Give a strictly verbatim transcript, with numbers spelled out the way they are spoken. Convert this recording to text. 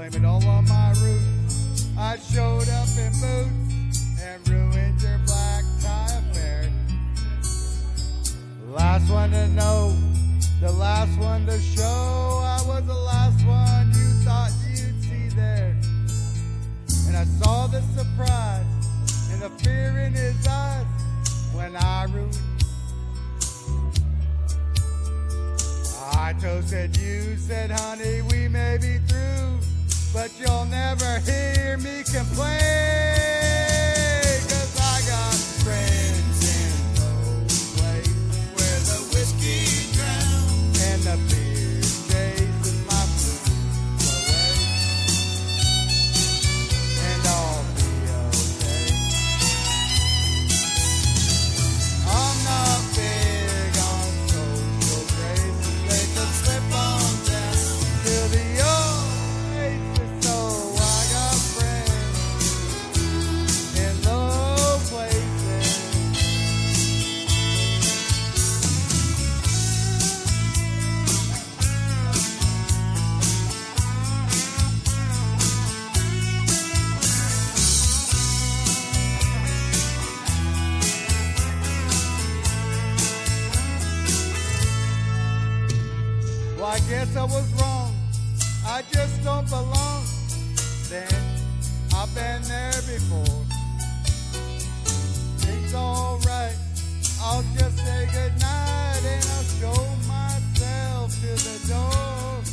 blame it all on my roots. I showed up in boots and ruined your black tie affair. Last one to know, the last one to show. I was the last one you thought you'd see there. And I saw the surprise and the fear in his eyes when I ruined. I toasted you, said honey we may be through, but you'll never hear me complain, 'cause I got friends in those places where the whiskey drowns and the beer chases my blues away, and I'll be okay. I'm not big on social graces, they can slip on down to the oasis, so I got friends in low places. Well, I guess I was wrong, I just don't belong. Then I've been there before. It's alright, I'll just say goodnight and I'll show myself to the door.